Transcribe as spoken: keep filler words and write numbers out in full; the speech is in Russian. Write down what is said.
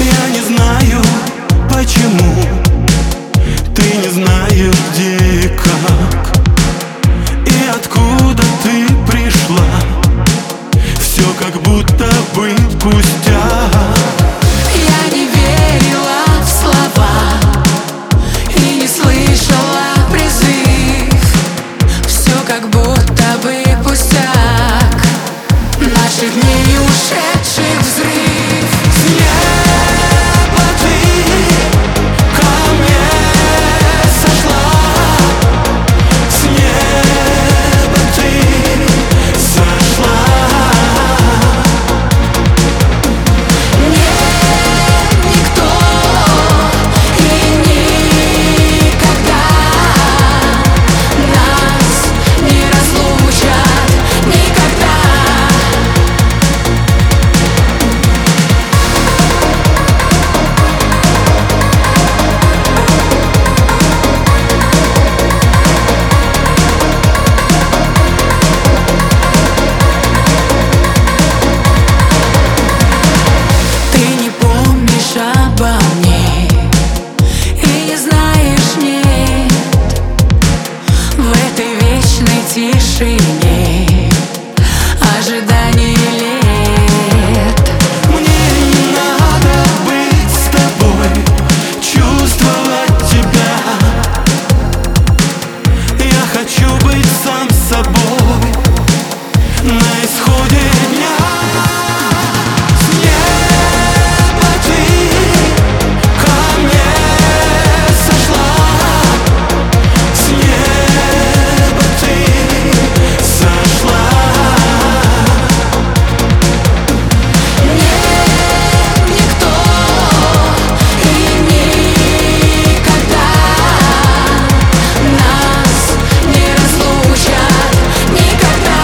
Я не знаю, почему ты не знаешь, где и как, и откуда ты пришла. Все как будто бы пустяк. Я не верила в слова и не слышала призыв. Все как будто бы пустяк. Наших дней ушедших взрыв. С неба ты ко мне сошла, с неба ты сошла. Нет, никто и никогда нас не разлучат, никогда. Ты не помнишь обо мне и не знаешь, нет, в этой вечной тишине ожидание лет. Мне не надо быть с тобой, чувствовать тебя. Я хочу быть сам собой на исходе дня. С неба ты ко мне сошла, с неба ты сошла. Нет, никто и никогда нас не разлучат, никогда.